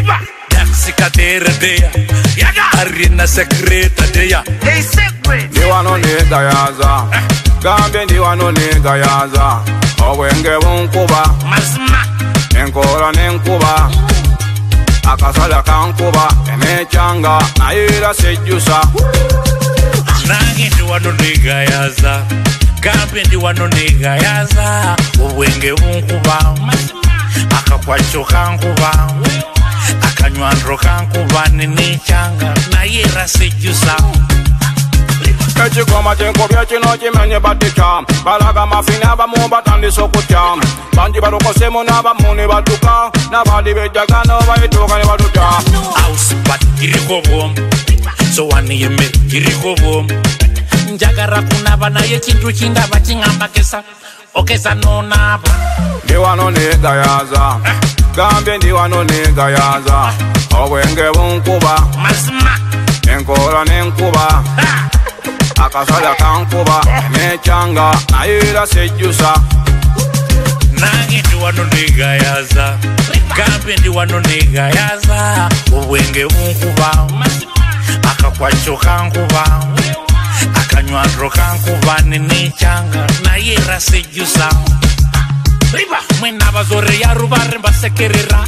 Riba Daxicatera dea Yaga Arina secreta dea Hey secret Diwa no nega yaza Gambia diwa no nega yaza Owenge wunkuba Mazma Enkora nenkuba Akasala kankuba Emechanga Naira sejusa Nangi diwa no nega yaza Gambia diwa no nega yaza Owenge wunkuba Mazma Akakwacho kankuba Akanywanro kankuba Ninichanga Naira sejusa Echikoma chenkobya chino chimenye batika Balaga mafina bamu batandisa okutya Banji balokosemu n'abamuni batuka N'abali bejjagano bayituuka ne batuta House bat kiriko bom So wani yeme kiriko bom Njagara kunaba na ye chintu chindaba chingamba kesa Okesa no naba Ndiwa no nega yaza Gambia ndiwa no nega yaza Owenge bunkuba Mazma Enkora nenkuba Akasala kankuba Emechanga Naira sejusa Nangi ndiwa no nega yaza Gambia ndiwa no nega yaza Owenge bunkuba Akakwacho kankuba Akanywanro kankuba Ninichanga Naira sejusa Riba Mwena bazore ya rubare mbasekerera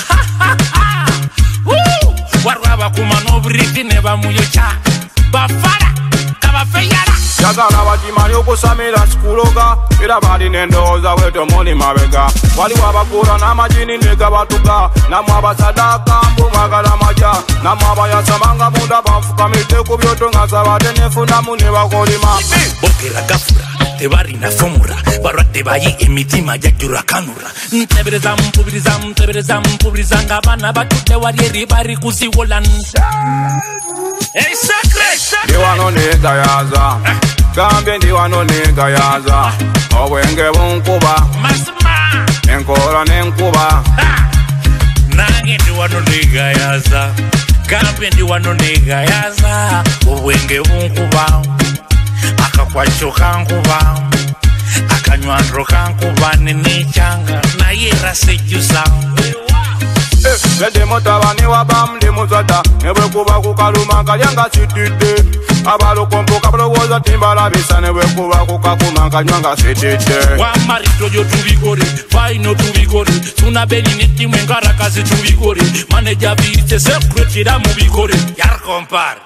Warwaba kumano briti neba muyocha Bafara kabafeyara Yagala bajimali okusamira sikuloga Era bali nendoza weto moni mabega Wali wabakura na majini nega batuka Namu abasadaka mbu magala maja Namu abayasamanga munda bafuka miteku byoto nga sabate nefuna mune bakolima Bokera gafura Tebari na fomura Barwate bayi emitima jajura kanura Ntebereza mpubiriza Ngabana batute warieri bari kuziwolan Hey secret Ndiwa no nega yaza Gambia ndiwa no nega yaza Owenge bunkuba Mazma Enkora nenkuba Nangi ndiwa no nega yaza Gambia ndiwa no nega yaza Owenge bunkuba Akakwacho kankuba Akanywanro kankuba Ninichanga Naira sejusa Bede motabani wabamdi muzata Nebwekuba kukaluma kalyanga sitide Abalokompo kabalowoza timbala bisa Nebwekuba kukakuma kanywanga sitide Wamarito yo tubigore Faino tubigore Tunabeli neti mwengara kazi tubigore Maneja virite sekretira mubigore Yar kompar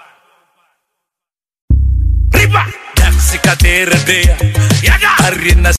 Riba Daxicatera dea Yaga Arina